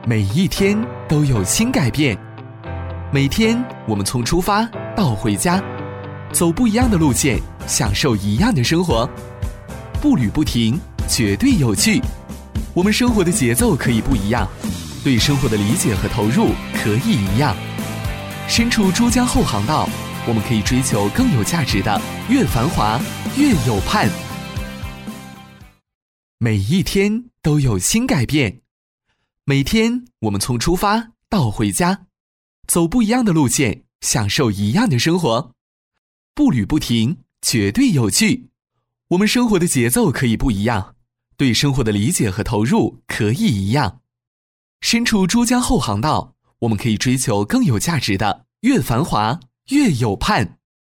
每一天都有新改变，每天我们从出发到回家，走不一样的路线，享受一样的生活，步履不停，绝对有趣。我们生活的节奏可以不一样，对生活的理解和投入可以一样。身处珠江后航道，我们可以追求更有价值的越繁华越有盼。每一天都有新改变，每天我们从出发到回家，走不一样的路线，享受一样的生活，步履不停，绝对有趣。我们生活的节奏可以不一样，对生活的理解和投入可以一样。身处珠江后航道，我们可以追求更有价值的越繁华越有盼。